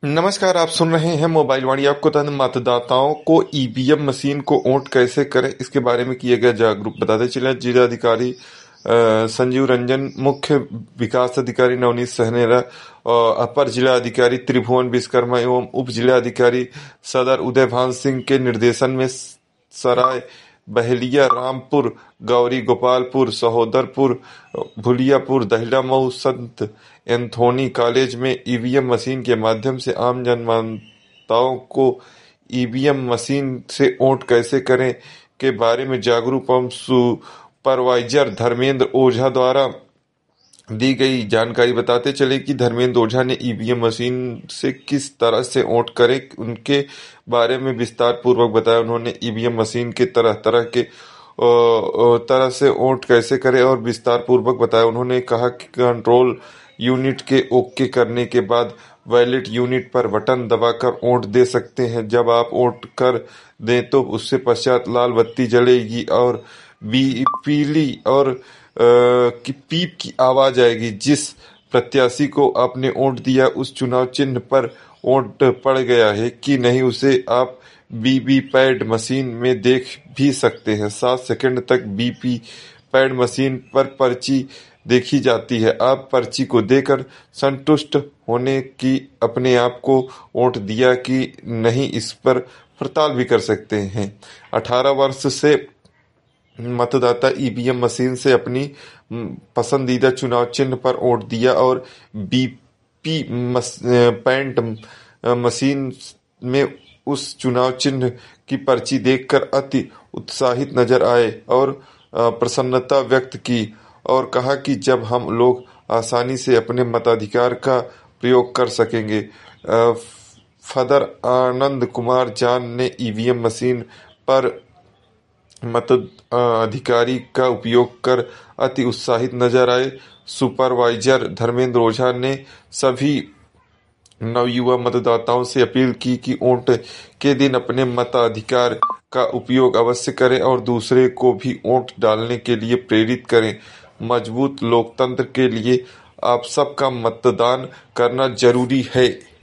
नमस्कार, आप सुन रहे हैं मोबाइल वाणी। आपको मतदाताओं को ईवीएम मशीन को वोट कैसे करें, इसके बारे में किए गए जागरूक बताते चले। जिलाधिकारी संजीव रंजन, मुख्य विकास अधिकारी नवनीत सहनेरा और अपर जिला अधिकारी त्रिभुवन विश्वकर्मा एवं उप जिला अधिकारी सदर उदयभान सिंह के निर्देशन में सराय बहेलिया, रामपुर, गौरी गोपालपुर, सहोदरपुर, भुलियापुर, दहिला मऊ, संत एंथोनी कॉलेज में ईवीएम मशीन के माध्यम से आम जनमानताओं को ईवीएम मशीन से वोट कैसे करें के बारे में जागरूक एवं सुपरवाइजर धर्मेंद्र ओझा द्वारा दी गई जानकारी बताते चले कि धर्मेंद्र ओझा ने ईवीएम मशीन से किस तरह से वोट करें उनके बारे में विस्तार पूर्वक बताया। उन्होंने ईवीएम मशीन के तरह से वोट कैसे करें और विस्तार पूर्वक बताया। उन्होंने कहा कि कंट्रोल यूनिट के ओके करने के बाद बैलेट यूनिट पर बटन दबाकर वोट दे सकते हैं। जब आप वोट कर दें तो उससे पश्चात लाल बत्ती जलेगी और पीली और की पीप की आवाज आएगी। जिस प्रत्याशी को आपने वोट दिया उस चुनाव चिन्ह पर वोट पड़ गया है कि नहीं उसे आप वीवी पैड मशीन में देख भी सकते हैं। 7 सेकंड तक वीवी पैड मशीन पर पर्ची देखी जाती है। आप पर्ची को देकर संतुष्ट होने की अपने आप को वोट दिया कि नहीं इस पर पड़ताल भी कर सकते हैं। 18 वर्ष से मतदाता ईवीएम मशीन से अपनी पसंदीदा चुनाव चिन्ह पर वोट दिया और बीपी पैड मशीन में उस चुनाव चिन्ह की पर्ची देखकर अति उत्साहित नजर आए और प्रसन्नता व्यक्त की और कहा कि जब हम लोग आसानी से अपने मताधिकार का प्रयोग कर सकेंगे। फदर आनंद कुमार जान ने ईवीएम मशीन पर मताधिकारी का उपयोग कर अति उत्साहित नजर आए। सुपरवाइजर धर्मेंद्र ओझा ने सभी नवयुवा मतदाताओं से अपील की कि वोट के दिन अपने मताधिकार का उपयोग अवश्य करें और दूसरे को भी वोट डालने के लिए प्रेरित करें। मजबूत लोकतंत्र के लिए आप सबका मतदान करना जरूरी है।